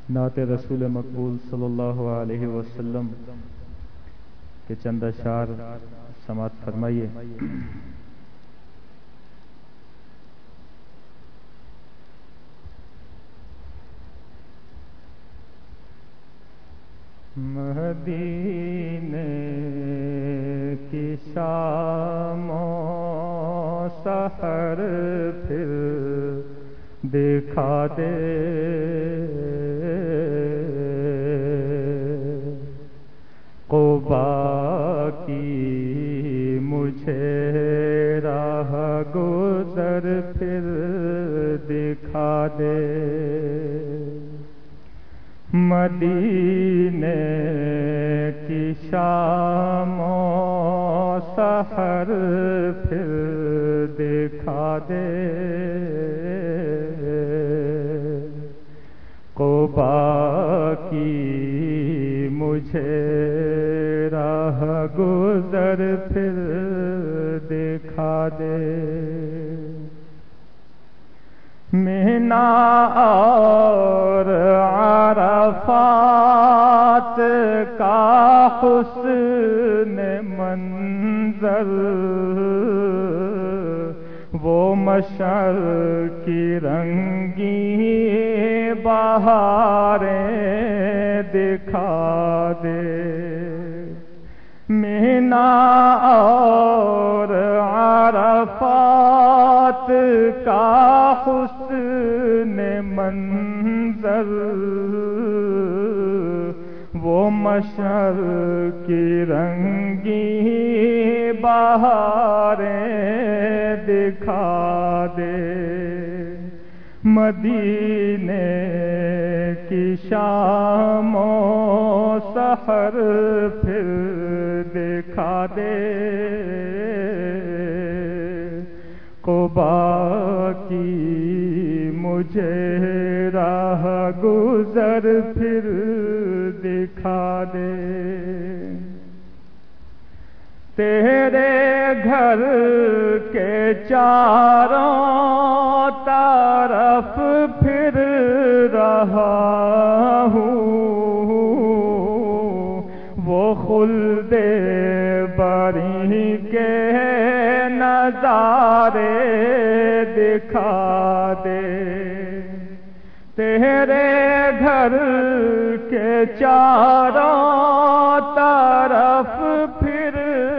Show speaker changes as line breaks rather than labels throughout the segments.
نعت رسول مقبول صلی اللہ علیہ وسلم کے چند اشعار سماعت فرمائیے۔ مدینے کی شام و سحر پھر دکھا دے، قبا کی مجھے راہ گزر پھر دکھا دے، مدینے کی شام و سحر پھر دکھا دے، قبا کی مجھے راہ گزر پھر دکھا دے، مینا اور عرفات کا حسن منظر، وہ مشعل کی رنگی بہاریں دکھا دے، مینا اور عرفات کا حسن منظر، وہ مشعل کی رنگی بہاریں دکھا دے، مدینے کی شام و سحر پھر دکھا دے، قبا کی مجھے راہ گزر پھر دکھا دے، تیرے گھر کے چاروں طرف پھر رہا ہوں، وہ خلد بری کے نظارے دکھا دے، تیرے گھر کے چاروں طرف پھر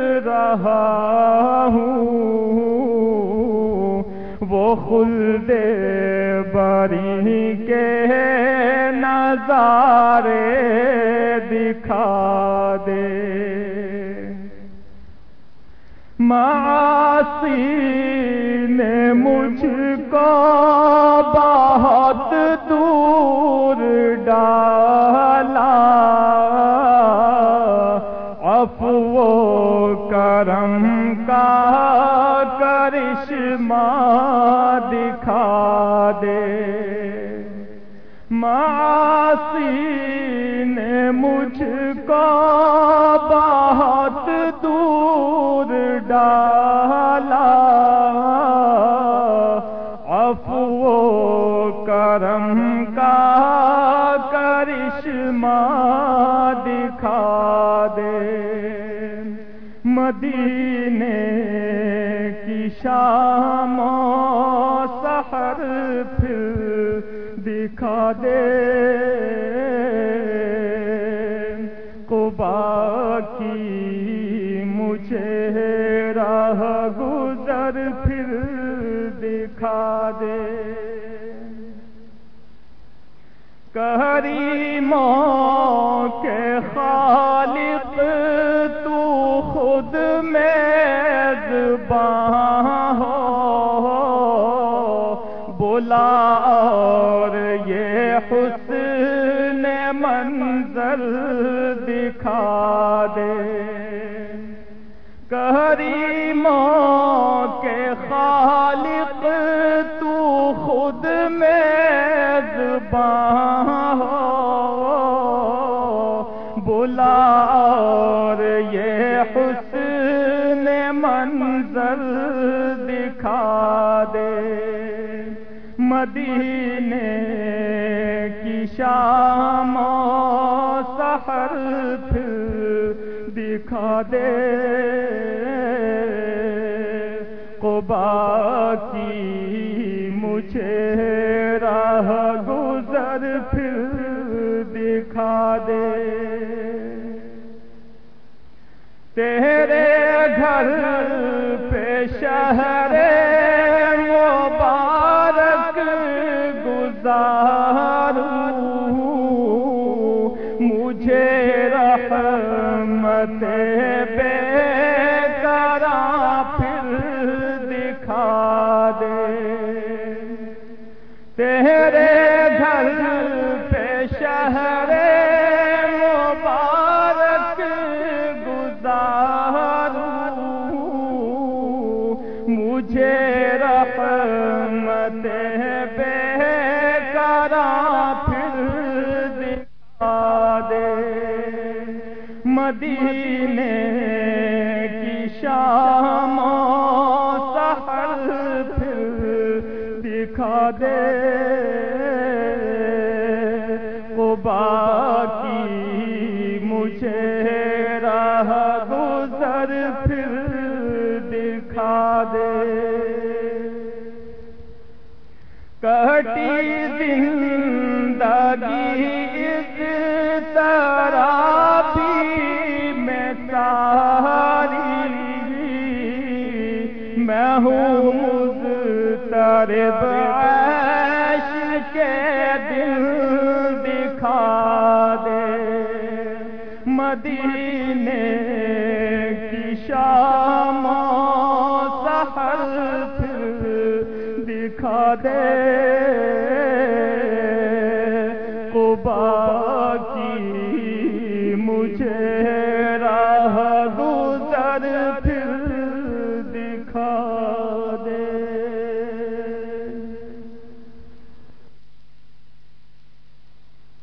رہا ہوں، وہ خلد بری کے نظارے دکھا دے، معاصی نے مجھ کو بہت دور ڈالا، عفو و کرم کا کرشمہ دکھا دے، معاصی نے مجھ کو بہت دور ڈالا، عفو و کرم کا کرشمہ دکھا دے، مدینے کی شام و سحر پھر دکھا دے، قبا کی مجھے راہ گزر پھر دکھا دے، کریموں کے خالق تو خود میزباں ہو، بلا اور یہ حسن منظر دکھا دے، کریموں کے خالق تو خود میزباں ہو، بلا اور یہ حسن منظر دکھا دے، مدینے کی شام و سحر پھر دکھا دے، قبا کی مجھے راہ گزر پھر دکھا دے، تیرے گھر پہ شہر مبارک گزاروں، مجھے رحمت بے قرار پھر دکھا دے، تیرے گھر پہ شہر مبارک گزاروں، مجھے رحمت بے قرار پھر دکھا دے، مدینے کی شام و سحر پھر دکھا دے، قبا کی مجھے راہ گزر پھر دکھا دے، کٹی زندگی اس طرح بھی میں ساری، میں ہوں مضطرب عیش کے دل دکھا دے، مدینے کی شام و سحر پھر دکھا دے، قبا کی مجھے راہ گزر پھر دکھا